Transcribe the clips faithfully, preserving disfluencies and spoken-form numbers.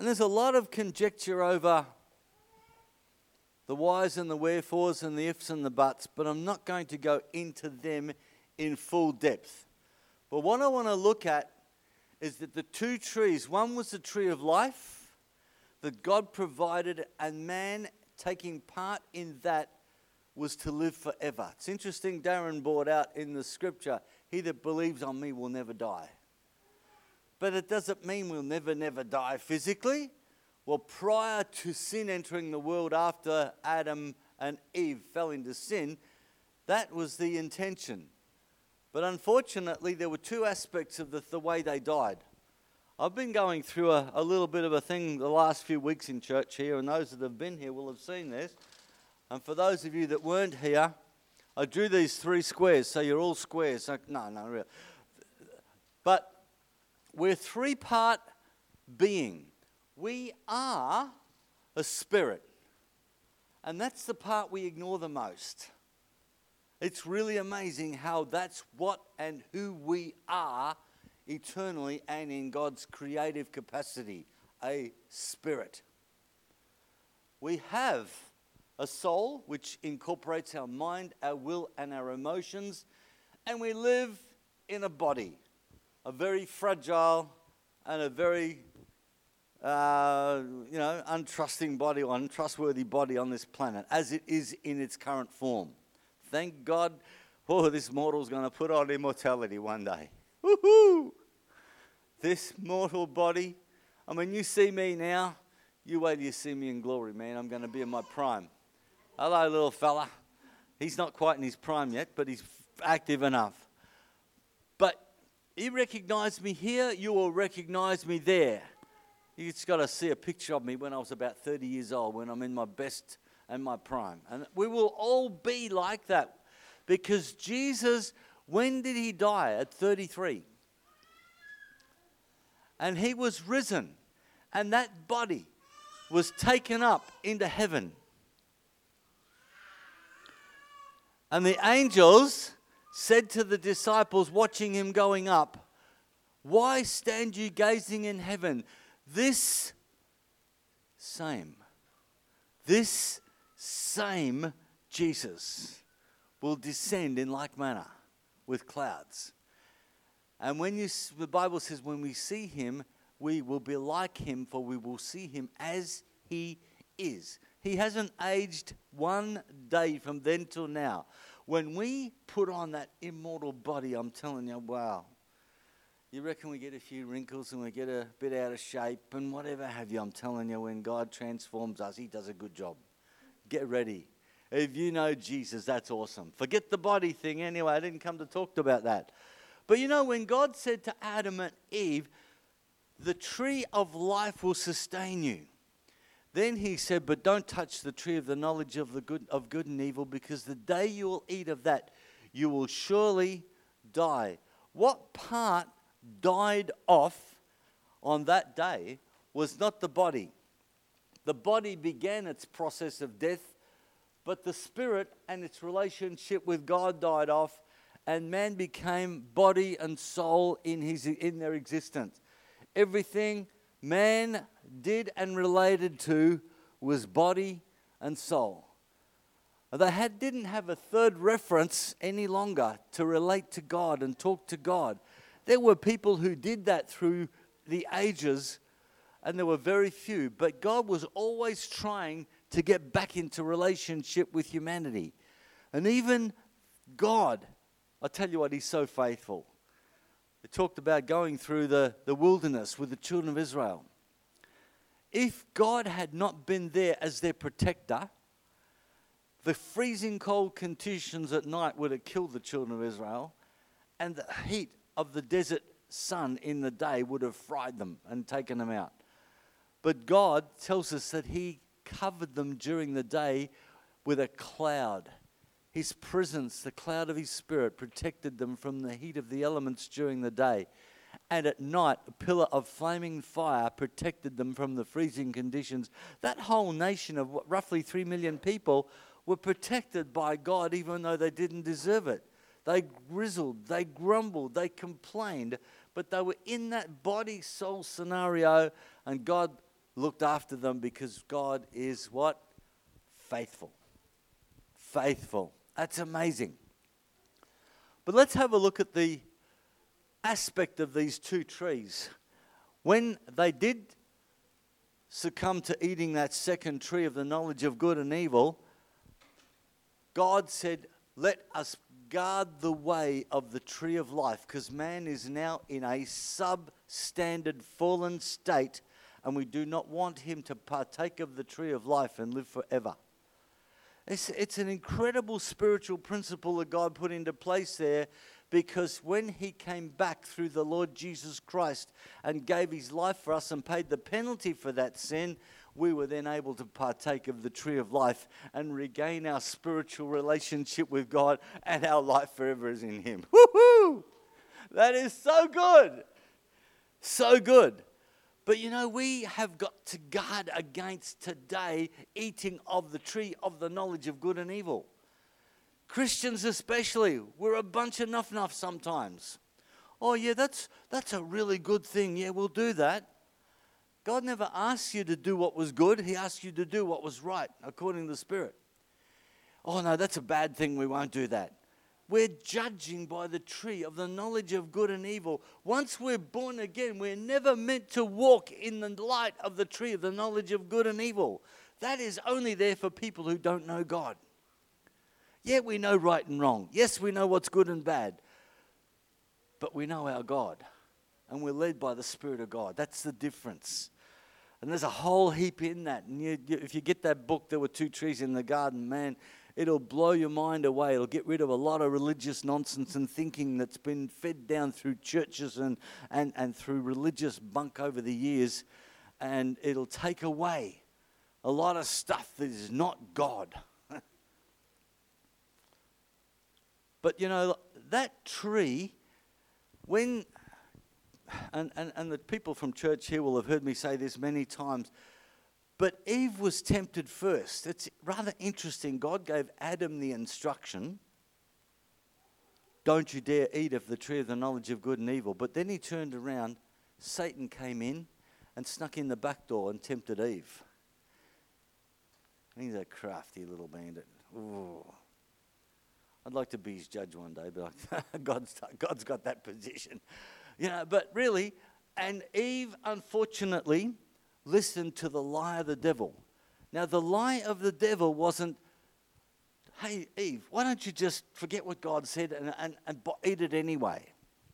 And there's a lot of conjecture over the whys and the wherefores and the ifs and the buts, but I'm not going to go into them in full depth. But what I want to look at is that the two trees, one was the tree of life that God provided, and man taking part in that was to live forever. It's interesting, Darren brought out in the scripture, he that believes on me will never die. But it doesn't mean we'll never, never die physically. Well, prior to sin entering the world, after Adam and Eve fell into sin, that was the intention. But unfortunately, there were two aspects of the, the way they died. I've been going through a, a little bit of a thing the last few weeks in church here, and those that have been here will have seen this. And for those of you that weren't here, I drew these three squares, so you're all squares. So, no, no, really. But we're three-part being. We are a spirit. And that's the part we ignore the most. It's really amazing how that's what and who we are eternally and in God's creative capacity, a spirit. We have a soul which incorporates our mind, our will, and our emotions, and we live in a body, a very fragile and a very, uh, you know, untrusting body or untrustworthy body on this planet, as it is in its current form. Thank God, oh, this mortal's going to put on immortality one day. Woohoo! This mortal body, I mean, you see me now, you wait till you see me in glory, man. I'm going to be in my prime. Hello, little fella. He's not quite in his prime yet, but he's active enough. But he recognized me here, you will recognize me there. You just got to see a picture of me when I was about thirty years old, when I'm in my best and my prime. And we will all be like that, because Jesus, when did he die? At thirty-three. And he was risen, and that body was taken up into heaven. And the angels said to the disciples watching him going up, "Why stand you gazing in heaven? This same, this same Jesus will descend in like manner with clouds." And when you, the Bible says, when we see him, we will be like him, for we will see him as he is. He hasn't aged one day from then till now. When we put on that immortal body, I'm telling you, wow. You reckon we get a few wrinkles and we get a bit out of shape and whatever have you. I'm telling you, when God transforms us, he does a good job. Get ready. If you know Jesus, that's awesome. Forget the body thing anyway. I didn't come to talk about that. But you know, when God said to Adam and Eve, the tree of life will sustain you. Then he said, but don't touch the tree of the knowledge of the good of good and evil, because the day you will eat of that, you will surely die. What part died off on that day was not the body. The body began its process of death, but the spirit and its relationship with God died off, and man became body and soul in his in their existence. Everything man did and related to was body and soul. They had, didn't have a third reference any longer to relate to God and talk to God. There were people who did that through the ages, and there were very few. But God was always trying to get back into relationship with humanity. And even God, I tell you what, he's so faithful. They talked about going through the, the wilderness with the children of Israel. If God had not been there as their protector, the freezing cold conditions at night would have killed the children of Israel, and the heat of the desert sun in the day would have fried them and taken them out. But God tells us that he covered them during the day with a cloud. His presence, the cloud of his spirit, protected them from the heat of the elements during the day. And at night, a pillar of flaming fire protected them from the freezing conditions. That whole nation of roughly three million people were protected by God, even though they didn't deserve it. They grizzled, they grumbled, they complained, but they were in that body-soul scenario, and God looked after them because God is what? Faithful. Faithful. That's amazing. But let's have a look at the aspect of these two trees. When they did succumb to eating that second tree of the knowledge of good and evil, God said, let us guard the way of the tree of life, because man is now in a substandard fallen state, and we do not want him to partake of the tree of life and live forever. It's, it's an incredible spiritual principle that God put into place there, because when he came back through the Lord Jesus Christ and gave his life for us and paid the penalty for that sin, we were then able to partake of the tree of life and regain our spiritual relationship with God, and our life forever is in him. Woohoo! That is so good. So good. But you know, we have got to guard against today eating of the tree of the knowledge of good and evil. Christians especially, we're a bunch of nuff-nuff sometimes. Oh yeah, that's that's a really good thing. Yeah, we'll do that. God never asked you to do what was good. He asked you to do what was right, according to the Spirit. Oh no, that's a bad thing. We won't do that. We're judging by the tree of the knowledge of good and evil. Once we're born again, we're never meant to walk in the light of the tree of the knowledge of good and evil. That is only there for people who don't know God. Yeah, we know right and wrong. Yes, we know what's good and bad. But we know our God. And we're led by the Spirit of God. That's the difference. And there's a whole heap in that. And you, you, if you get that book, There Were Two Trees in the Garden, man, it'll blow your mind away. It'll get rid of a lot of religious nonsense and thinking that's been fed down through churches and, and, and through religious bunk over the years. And it'll take away a lot of stuff that is not God. But, you know, that tree, when... And, and, and the people from church here will have heard me say this many times. But Eve was tempted first. It's rather interesting. God gave Adam the instruction, don't you dare eat of the tree of the knowledge of good and evil. But then he turned around, Satan came in and snuck in the back door and tempted Eve. He's a crafty little bandit. Ooh. I'd like to be his judge one day, but God's, God's got that position. You know, but really, and Eve, unfortunately, listened to the lie of the devil. Now, the lie of the devil wasn't, hey, Eve, why don't you just forget what God said and, and, and eat it anyway?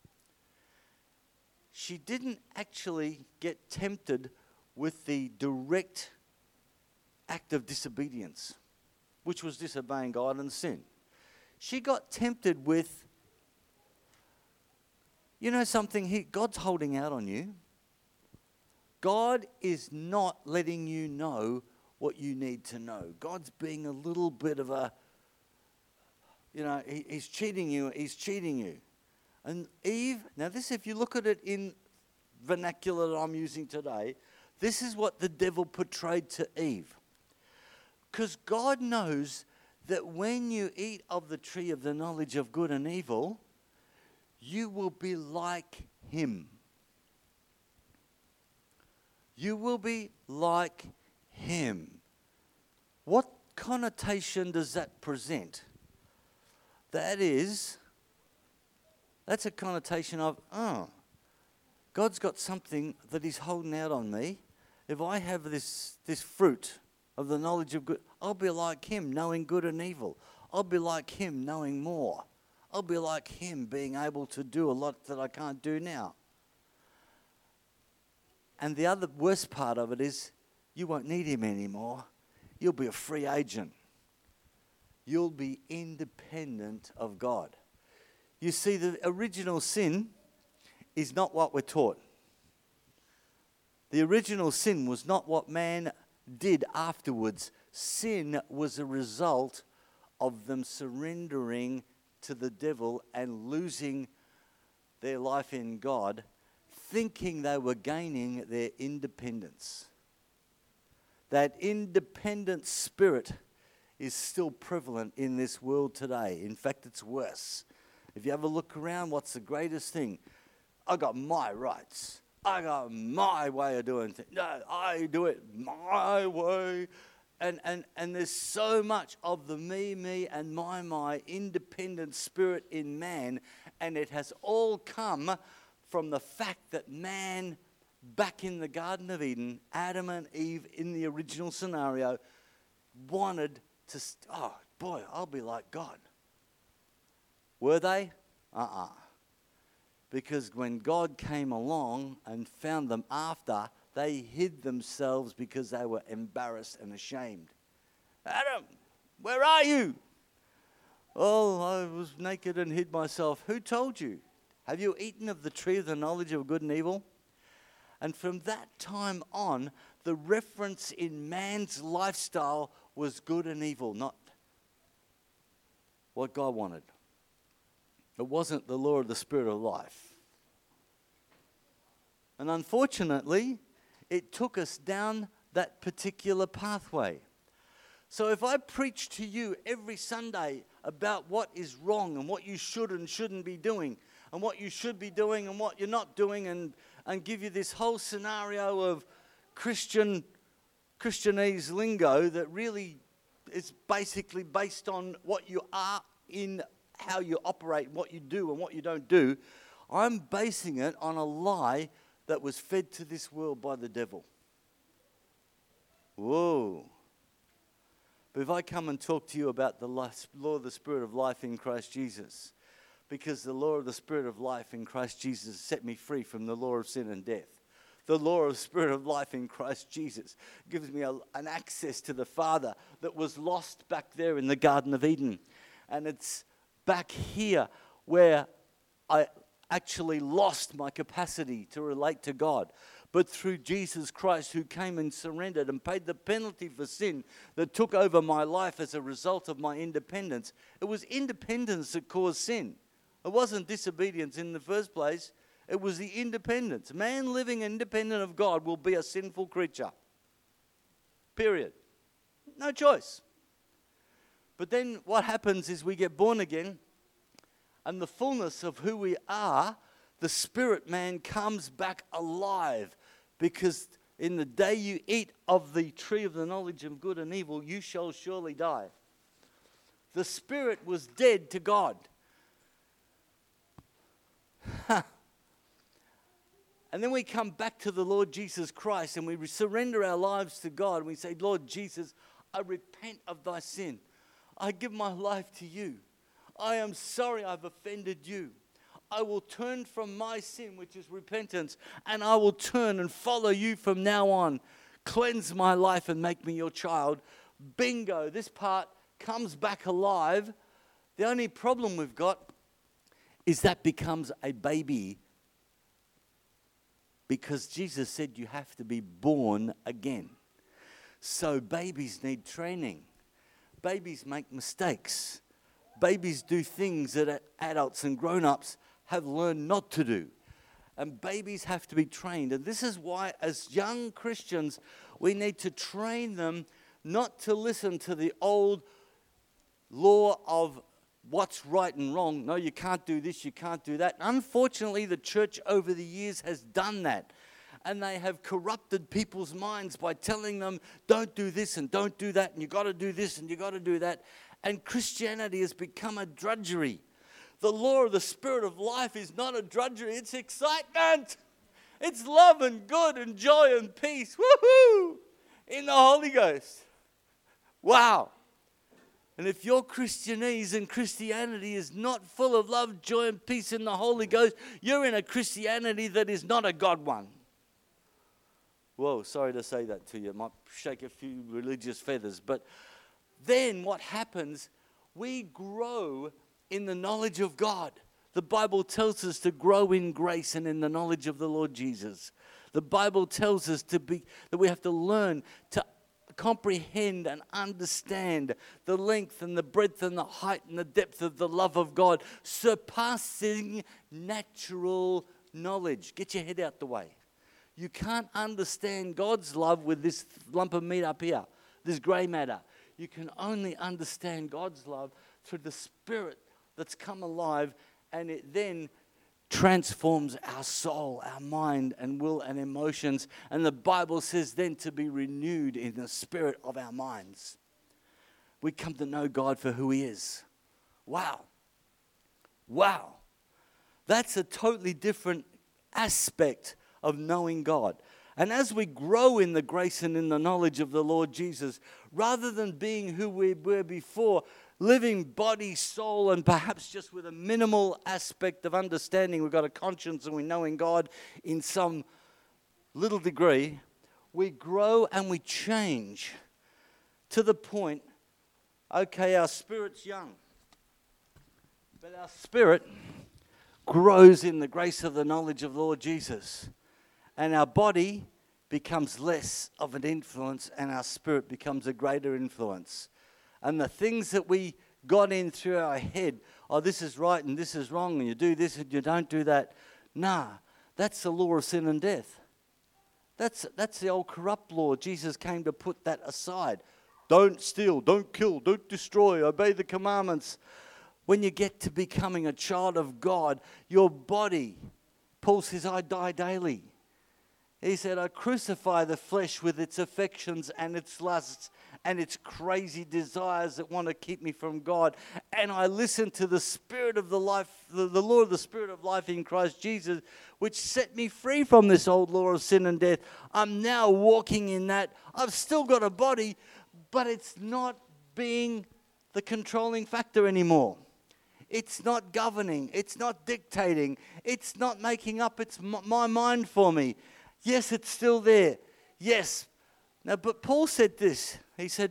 She didn't actually get tempted with the direct act of disobedience, which was disobeying God and sin. She got tempted with, you know something, he, God's holding out on you. God is not letting you know what you need to know. God's being a little bit of a, you know, he, he's cheating you, he's cheating you. And Eve, now this, if you look at it in vernacular that I'm using today, this is what the devil portrayed to Eve. Because God knows that when you eat of the tree of the knowledge of good and evil, you will be like him. You will be like him. What connotation does that present? That is, that's a connotation of, oh, God's got something that he's holding out on me. If I have this, this fruit of the knowledge of good, I'll be like him, knowing good and evil. I'll be like him, knowing more. I'll be like him, being able to do a lot that I can't do now. And the other worst part of it is you won't need him anymore. You'll be a free agent. You'll be independent of God. You see, the original sin is not what we're taught. The original sin was not what man did afterwards. Sin was a result of them surrendering to the devil and losing their life in God, thinking they were gaining their independence. That independent spirit is still prevalent in this world today. In fact, it's worse. If you have a look around, what's the greatest thing? I got my rights. I got my way of doing things. No, I do it my way. And, and, and there's so much of the me, me, and my, my independent spirit in man. And it has all come from the fact that man, back in the Garden of Eden, Adam and Eve in the original scenario, wanted to, oh boy, I'll be like God. Were they? Uh-uh. Because when God came along and found them after, they hid themselves because they were embarrassed and ashamed. Adam, where are you? Oh, I was naked and hid myself. Who told you? Have you eaten of the tree of the knowledge of good and evil? And from that time on, the reference in man's lifestyle was good and evil, not what God wanted. It wasn't the law of the spirit of life. And unfortunately, it took us down that particular pathway. So if I preach to you every Sunday about what is wrong and what you should and shouldn't be doing, and what you should be doing and what you're not doing, and, and give you this whole scenario of Christian Christianese lingo that really is basically based on what you are in how you operate, what you do and what you don't do, I'm basing it on a lie that was fed to this world by the devil. Whoa. But if I come and talk to you about the law of the Spirit of life in Christ Jesus, because the law of the Spirit of life in Christ Jesus set me free from the law of sin and death. The law of the Spirit of life in Christ Jesus gives me a, an access to the Father that was lost back there in the Garden of Eden. And it's back here where I actually lost my capacity to relate to God. But through Jesus Christ, who came and surrendered and paid the penalty for sin that took over my life as a result of my independence, it was independence that caused sin. It wasn't disobedience in the first place. It was the independence. Man living independent of God will be a sinful creature. Period. No choice. But then what happens is we get born again, and the fullness of who we are, the spirit man comes back alive, because in the day you eat of the tree of the knowledge of good and evil, you shall surely die. The spirit was dead to God. And then we come back to the Lord Jesus Christ and we surrender our lives to God and we say, Lord Jesus, I repent of thy sin. I give my life to you. I am sorry I've offended you. I will turn from my sin, which is repentance, and I will turn and follow you from now on. Cleanse my life and make me your child. Bingo, this part comes back alive. The only problem we've got is that becomes a baby, because Jesus said you have to be born again. So babies need training. Babies make mistakes. Babies do things that adults and grown-ups have learned not to do. And babies have to be trained. And this is why, as young Christians, we need to train them not to listen to the old law of what's right and wrong. No, you can't do this, you can't do that. And unfortunately, the church over the years has done that. And they have corrupted people's minds by telling them, don't do this and don't do that, and you got to do this and you got to do that. And Christianity has become a drudgery. The law of the Spirit of life is not a drudgery, it's excitement. It's love and good and joy and peace. Woohoo! In the Holy Ghost. Wow. And if your Christianese and Christianity is not full of love, joy, and peace in the Holy Ghost, you're in a Christianity that is not a God one. Whoa, sorry to say that to you. It might shake a few religious feathers. But then what happens, we grow in the knowledge of God. The Bible tells us to grow in grace and in the knowledge of the Lord Jesus. The Bible tells us to be that we have to learn to comprehend and understand the length and the breadth and the height and the depth of the love of God, surpassing natural knowledge. Get your head out the way. You can't understand God's love with this lump of meat up here, this grey matter. You can only understand God's love through the Spirit that's come alive, and it then transforms our soul, our mind and will and emotions. And the Bible says then to be renewed in the spirit of our minds. We come to know God for who he is. Wow. Wow. That's a totally different aspect of knowing God. And as we grow in the grace and in the knowledge of the Lord Jesus, rather than being who we were before, living body, soul, and perhaps just with a minimal aspect of understanding, we've got a conscience and we know in God in some little degree, we grow and we change to the point, okay, our spirit's young, but our spirit grows in the grace of the knowledge of the Lord Jesus. And our body becomes less of an influence and our spirit becomes a greater influence. And the things that we got in through our head, oh, this is right and this is wrong, and you do this and you don't do that. Nah, that's the law of sin and death. That's, that's the old corrupt law. Jesus came to put that aside. Don't steal, don't kill, don't destroy, obey the commandments. When you get to becoming a child of God, your body, Paul says, I die daily. He said, I crucify the flesh with its affections and its lusts and its crazy desires that want to keep me from God. And I listen to the Spirit of the life, the, the law of the Spirit of life in Christ Jesus, which set me free from this old law of sin and death. I'm now walking in that. I've still got a body, but it's not being the controlling factor anymore. It's not governing. It's not dictating. It's not making up its my mind for me. Yes, it's still there. Yes. Now, but Paul said this. He said,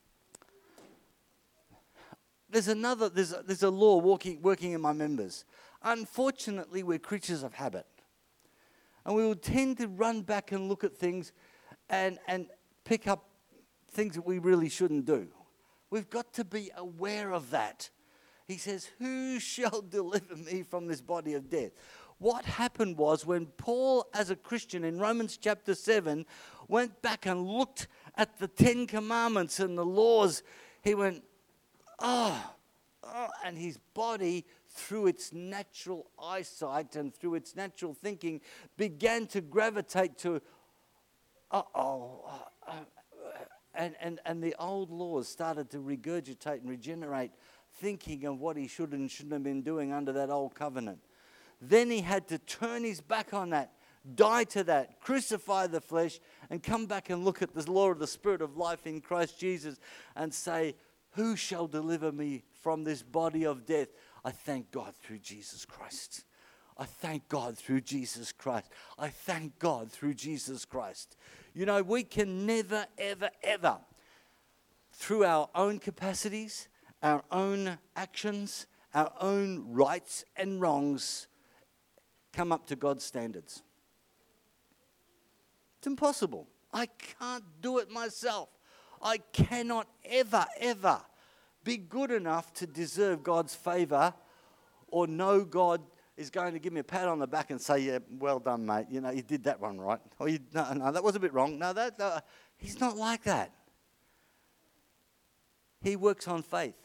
there's another, there's a, there's a law working, working in my members. Unfortunately, we're creatures of habit. And we will tend to run back and look at things and, and pick up things that we really shouldn't do. We've got to be aware of that. He says, who shall deliver me from this body of death? What happened was when Paul, as a Christian in Romans chapter seven, went back and looked at the Ten Commandments and the laws, he went, oh, oh, and his body, through its natural eyesight and through its natural thinking, began to gravitate to, uh-oh, uh, and, and, and the old laws started to regurgitate and regenerate thinking of what he should and shouldn't have been doing under that old covenant. Then he had to turn his back on that, die to that, crucify the flesh, and come back and look at the law of the Spirit of life in Christ Jesus and say, who shall deliver me from this body of death? I thank God through Jesus Christ. I thank God through Jesus Christ. I thank God through Jesus Christ. You know, we can never, ever, ever, through our own capacities, our own actions, our own rights and wrongs, come up to God's standards. It's impossible. I can't do it myself. I cannot ever, ever be good enough to deserve God's favor or know God is going to give me a pat on the back and say, yeah, well done, mate. You know, you did that one right. Or you, no, no, that was a bit wrong. No, that uh, he's not like that. He works on faith.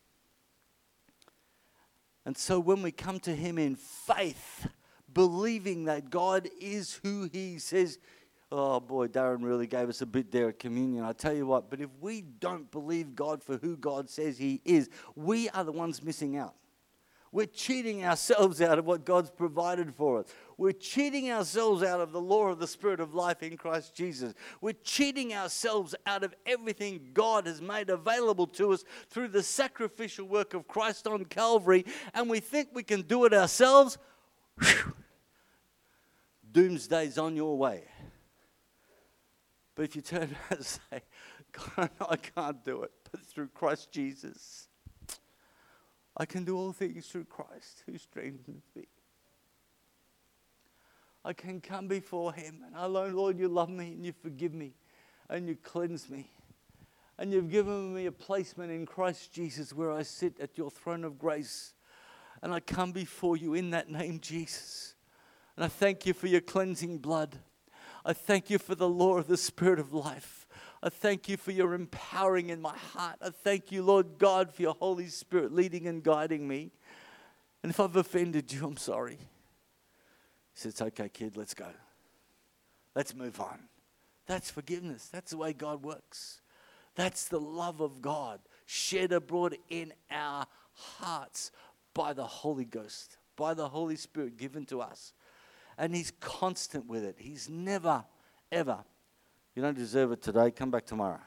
And so when we come to him in faith, believing that God is who he says, oh boy, Darren really gave us a bit there at communion. I tell you what, but if we don't believe God for who God says he is, we are the ones missing out. We're cheating ourselves out of what God's provided for us. We're cheating ourselves out of the law of the Spirit of life in Christ Jesus. We're cheating ourselves out of everything God has made available to us through the sacrificial work of Christ on Calvary, and we think we can do it ourselves. Whew. Doomsday's on your way. But if you turn around and say, God, I can't do it, but through Christ Jesus, I can do all things through Christ who strengthens me. I can come before him and I know, Lord, you love me and you forgive me and you cleanse me. And you've given me a placement in Christ Jesus where I sit at your throne of grace. And I come before you in that name, Jesus. And I thank you for your cleansing blood. I thank you for the law of the Spirit of life. I thank you for your empowering in my heart. I thank you, Lord God, for your Holy Spirit leading and guiding me. And if I've offended you, I'm sorry. He said, it's okay, kid, let's go. Let's move on. That's forgiveness. That's the way God works. That's the love of God shed abroad in our hearts by the Holy Ghost, by the Holy Spirit given to us. And he's constant with it. He's never, ever, you don't deserve it today, come back tomorrow.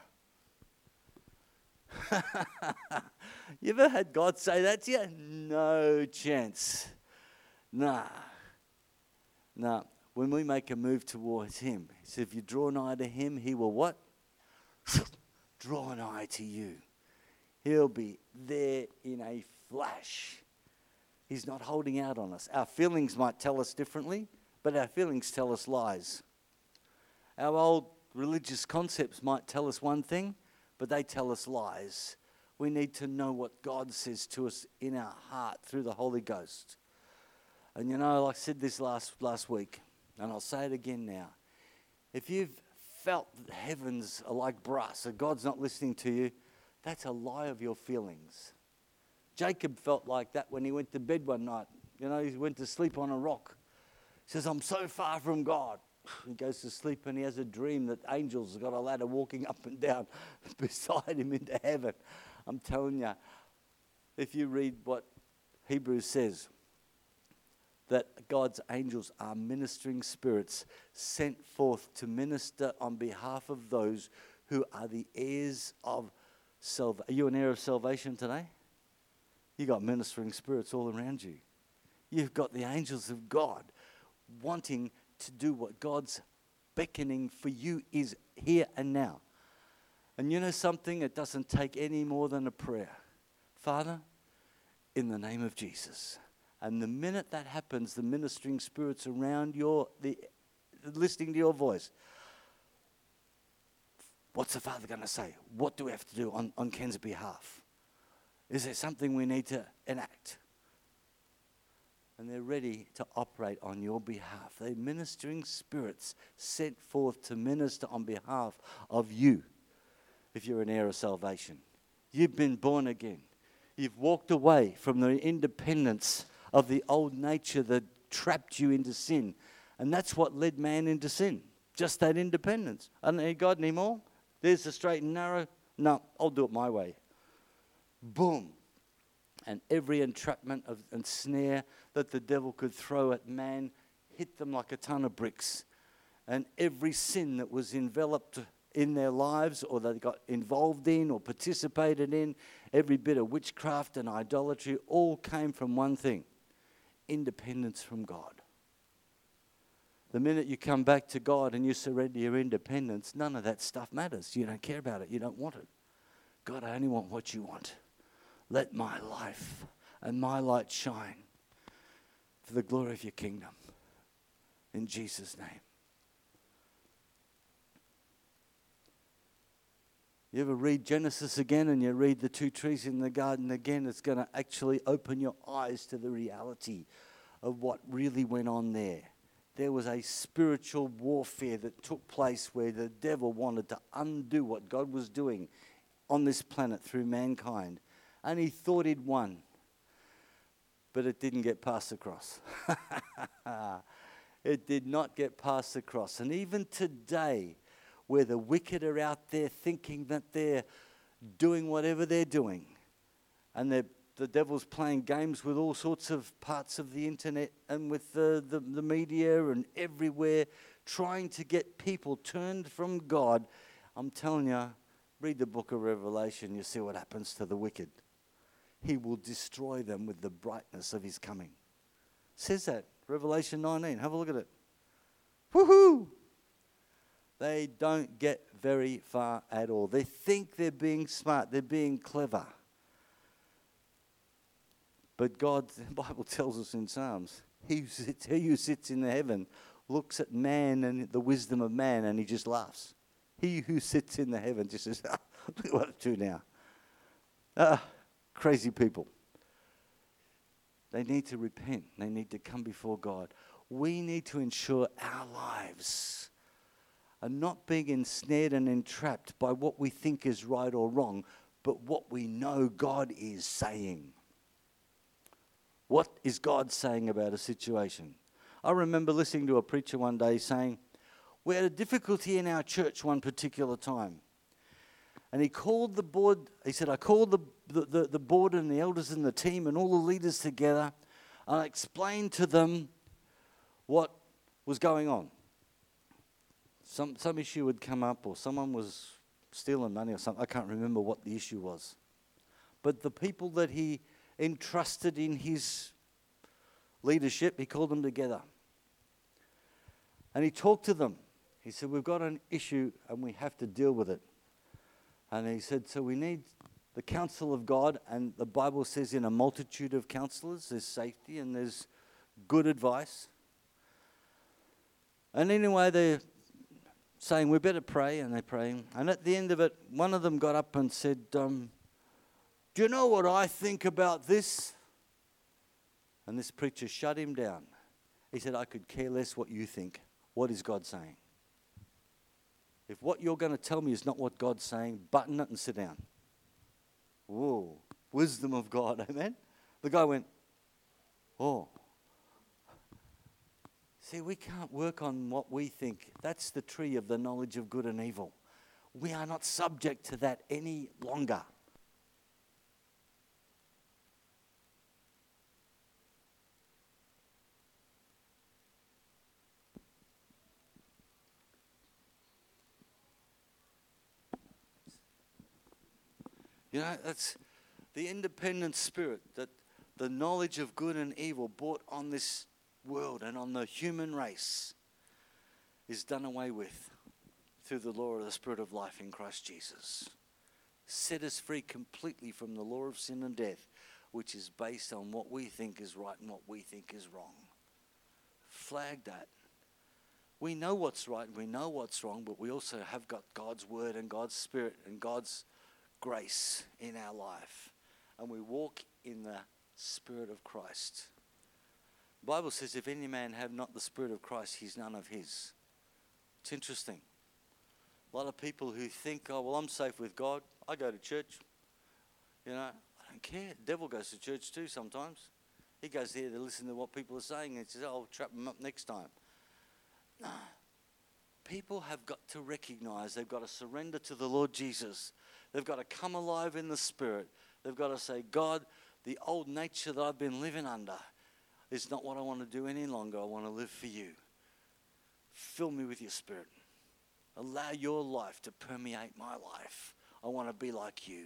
You ever had God say that to you? No chance. Nah. Nah. When we make a move towards him, he said, if you draw nigh to him, he will what? Draw nigh to you. He'll be there in a flash. He's not holding out on us. Our feelings might tell us differently, but our feelings tell us lies. Our old religious concepts might tell us one thing, but they tell us lies. We need to know what God says to us in our heart through the Holy Ghost. And you know, I said this last last week, and I'll say it again now. If you've felt that the heavens are like brass, and God's not listening to you, that's a lie of your feelings. Jacob felt like that when he went to bed one night. You know, he went to sleep on a rock. He says, I'm so far from God. He goes to sleep and he has a dream that angels have got a ladder walking up and down beside him into heaven. I'm telling you, if you read what Hebrews says, that God's angels are ministering spirits sent forth to minister on behalf of those who are the heirs of salvation. Are you an heir of salvation today? You got ministering spirits all around you. You've got the angels of God wanting to do what God's beckoning for you is here and now. And you know something? It doesn't take any more than a prayer. Father, in the name of Jesus. And the minute that happens, the ministering spirits around your, the, listening to your voice. What's the Father going to say? What do we have to do on, on Ken's behalf? Is there something we need to enact? And they're ready to operate on your behalf. They're ministering spirits sent forth to minister on behalf of you. If you're an heir of salvation, you've been born again. You've walked away from the independence of the old nature that trapped you into sin. And that's what led man into sin. Just that independence. I don't need God anymore. There's the straight and narrow. No, I'll do it my way. Boom. And every entrapment of, and snare that the devil could throw at man hit them like a ton of bricks. And every sin that was enveloped in their lives or they got involved in or participated in, every bit of witchcraft and idolatry all came from one thing: independence from God. The minute you come back to God and you surrender your independence, none of that stuff matters. You don't care about it. You don't want it. God, I only want what you want. Let my life and my light shine for the glory of your kingdom. In Jesus' name. You ever read Genesis again and you read the two trees in the garden again, it's going to actually open your eyes to the reality of what really went on there. There was a spiritual warfare that took place where the devil wanted to undo what God was doing on this planet through mankind. And he thought he'd won. But it didn't get past the cross. It did not get past the cross. And even today, where the wicked are out there thinking that they're doing whatever they're doing, and the devil's playing games with all sorts of parts of the internet and with the, the, the media and everywhere, trying to get people turned from God, I'm telling you, read the book of Revelation, you see what happens to the wicked. He will destroy them with the brightness of his coming. It says that, Revelation nineteen. Have a look at it. Woohoo! They don't get very far at all. They think they're being smart. They're being clever. But God, the Bible tells us in Psalms, he who sits, he who sits in the heaven looks at man and the wisdom of man and he just laughs. He who sits in the heaven just says, oh, look at what I do now. Ah, crazy people. They need to repent. They need to come before God. We need to ensure our lives are not being ensnared and entrapped by what we think is right or wrong, but what we know God is saying. What is God saying about a situation? I remember listening to a preacher one day saying, we had a difficulty in our church one particular time. And he called the board, he said, I called the, the, the, the board and the elders and the team and all the leaders together, and I explained to them what was going on. Some some issue had come up, or someone was stealing money or something. I can't remember what the issue was. But the people that he entrusted in his leadership, he called them together. And he talked to them. He said, we've got an issue and we have to deal with it. And he said, so we need the counsel of God. And the Bible says in a multitude of counselors, there's safety and there's good advice. And anyway, they're saying, we better pray, and they're praying. And at the end of it, one of them got up and said, um, do you know what I think about this? And this preacher shut him down. He said, I could care less what you think. What is God saying? If what you're going to tell me is not what God's saying, button it and sit down. Whoa, wisdom of God, amen? The guy went, oh. See, we can't work on what we think. That's the tree of the knowledge of good and evil. We are not subject to that any longer. You know, that's the independent spirit that the knowledge of good and evil brought on this world and on the human race is done away with through the law of the Spirit of life in Christ Jesus. Set us free completely from the law of sin and death, which is based on what we think is right and what we think is wrong. Flag that. We know what's right and we know what's wrong, but we also have got God's word and God's Spirit and God's grace in our life, and we walk in the Spirit of Christ. The Bible says, if any man have not the Spirit of Christ, he's none of his. It's interesting. A lot of people who think, oh, well, I'm safe with God. I go to church. You know, I don't care. The devil goes to church too sometimes. He goes there to listen to what people are saying and says, oh, I'll trap them up next time. No. People have got to recognize they've got to surrender to the Lord Jesus. They've got to come alive in the Spirit. They've got to say, God, the old nature that I've been living under is not what I want to do any longer. I want to live for you. Fill me with your Spirit. Allow your life to permeate my life. I want to be like you.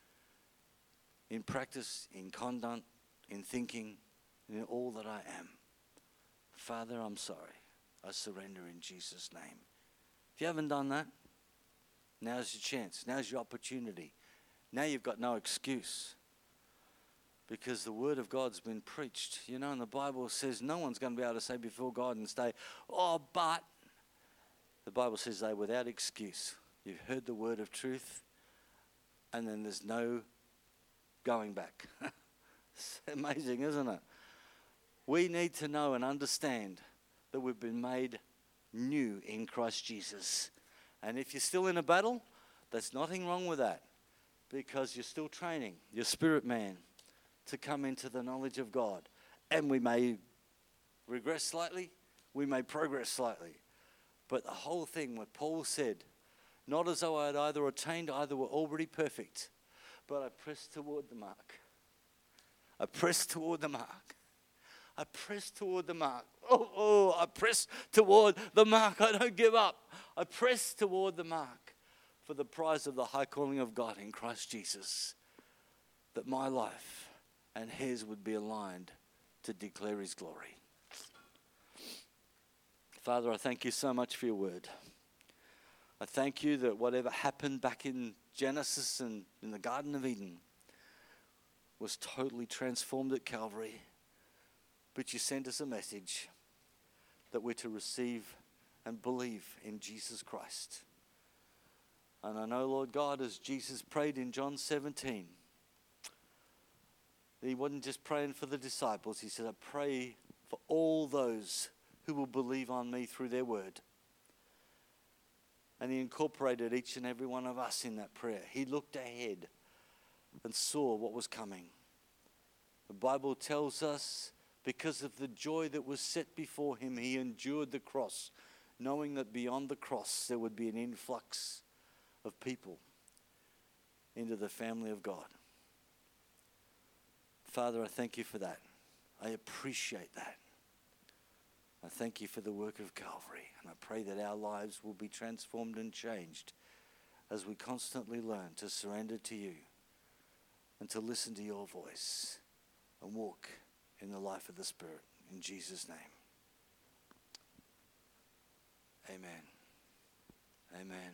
In practice, in conduct, in thinking, in all that I am. Father, I'm sorry. I surrender in Jesus' name. If you haven't done that, now's your chance. Now's your opportunity. Now you've got no excuse, because the word of God's been preached. You know, and the Bible says no one's going to be able to say before God and say, oh, but. The Bible says they're without excuse. You've heard the word of truth, and then there's no going back. It's amazing, isn't it? We need to know and understand that we've been made new in Christ Jesus. And if you're still in a battle, there's nothing wrong with that, because you're still training your spirit man to come into the knowledge of God. And we may regress slightly, we may progress slightly. But the whole thing, what Paul said, not as though I had either attained, either were already perfect, but I press toward the mark. I press toward the mark. I press toward the mark. Oh, oh, I press toward the mark. I don't give up. I press toward the mark for the prize of the high calling of God in Christ Jesus, that my life and his would be aligned to declare his glory. Father, I thank you so much for your word. I thank you that whatever happened back in Genesis and in the Garden of Eden was totally transformed at Calvary. But you sent us a message that we're to receive and believe in Jesus Christ. And I know, Lord God, as Jesus prayed in John seventeen, he wasn't just praying for the disciples. He said, I pray for all those who will believe on me through their word. And he incorporated each and every one of us in that prayer. He looked ahead and saw what was coming. The Bible tells us Because of the joy that was set before him, he endured the cross, knowing that beyond the cross there would be an influx of people into the family of God. Father, I thank you for that. I appreciate that. I thank you for the work of Calvary, and I pray that our lives will be transformed and changed as we constantly learn to surrender to you and to listen to your voice and walk in the life of the Spirit. In Jesus' name. Amen. Amen.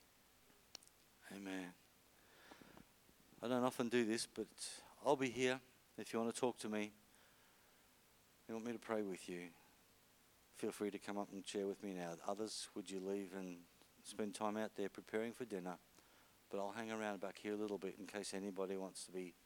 Amen. I don't often do this, but I'll be here if you want to talk to me. You want me to pray with you? Feel free to come up and share with me now. Others, would you leave and spend time out there preparing for dinner? But I'll hang around back here a little bit in case anybody wants to be